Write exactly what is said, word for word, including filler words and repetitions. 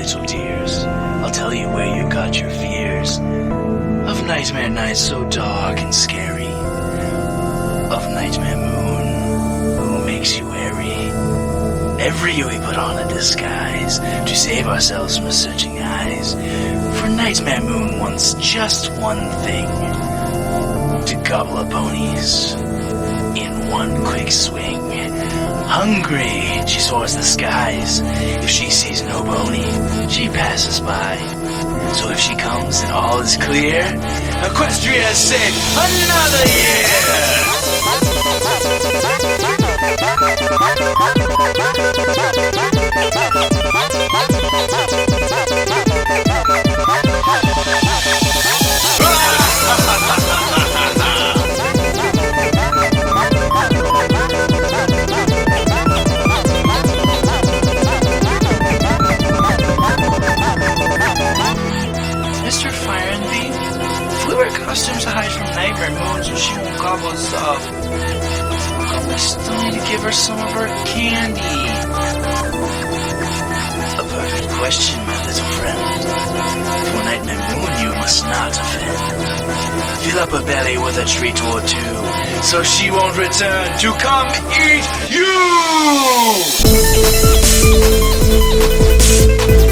little dears, I'll tell you where you got your fears. Of nightmare nights so dark and scary, of nightmare moon who makes you wary. Every year we put on a disguise to save ourselves from searching eyes. For nightmare moon wants just one thing: to gobble up ponies in one quick swing. Hungry, she soars the skies. If she sees no pony, she passes by. So if she comes and all is clear, Equestria has saved another year! Mister Fire and Bee, if we wear costumes to hide from nightmare moons and she won't gobble us up, we still need to give her some of her candy. A perfect question, my little friend. For nightmare moon you must not offend. Fill up her belly with a treat or two, so she won't return to come eat you!